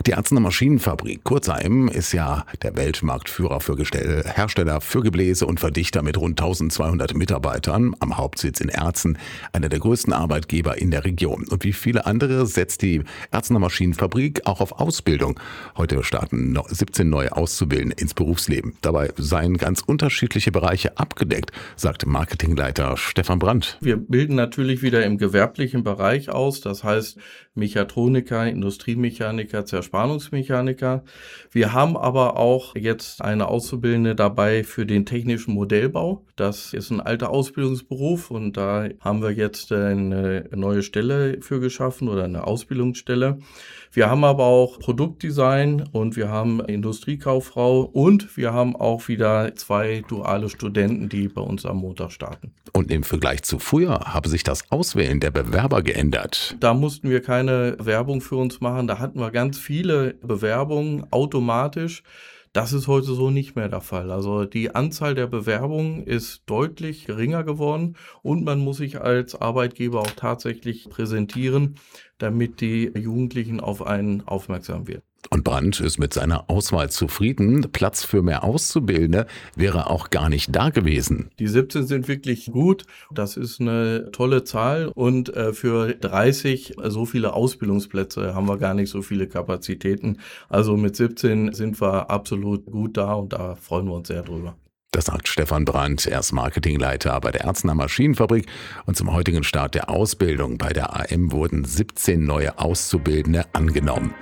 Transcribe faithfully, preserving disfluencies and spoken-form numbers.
Die Arzner Maschinenfabrik, kurz A M, ist ja der Weltmarktführer für Gestell Hersteller für Gebläse und Verdichter mit rund eintausendzweihundert Mitarbeitern am Hauptsitz in Erzen, einer der größten Arbeitgeber in der Region. Und wie viele andere setzt die Arzner Maschinenfabrik auch auf Ausbildung. Heute starten siebzehn neue Auszubildende ins Berufsleben. Dabei seien ganz unterschiedliche Bereiche abgedeckt, sagt Marketingleiter Stefan Brandt. Wir bilden natürlich wieder im gewerblichen Bereich aus, das heißt Mechatroniker, Industriemechaniker, Zerspannungsmechaniker. Wir haben aber auch jetzt eine Auszubildende dabei für den technischen Modellbau. Das ist ein alter Ausbildungsberuf und da haben wir jetzt eine neue Stelle für geschaffen oder eine Ausbildungsstelle. Wir haben aber auch Produktdesign und wir haben Industriekauffrau und wir haben auch wieder zwei duale Studenten, die bei uns am Montag starten. Und im Vergleich zu früher habe sich das Auswählen der Bewerber geändert. Da mussten wir keine Werbung für uns machen, da hatten wir ganz viele Bewerbungen automatisch. Das ist heute so nicht mehr der Fall. Also die Anzahl der Bewerbungen ist deutlich geringer geworden und man muss sich als Arbeitgeber auch tatsächlich präsentieren, damit die Jugendlichen auf einen aufmerksam werden. Und Brandt ist mit seiner Auswahl zufrieden. Platz für mehr Auszubildende wäre auch gar nicht da gewesen. Die siebzehn sind wirklich gut. Das ist eine tolle Zahl. Und für dreißig so viele Ausbildungsplätze haben wir gar nicht so viele Kapazitäten. Also mit siebzehn sind wir absolut gut da und da freuen wir uns sehr drüber. Das sagt Stefan Brandt, er ist Marketingleiter bei der Arzner Maschinenfabrik. Und zum heutigen Start der Ausbildung bei der A M wurden siebzehn neue Auszubildende angenommen.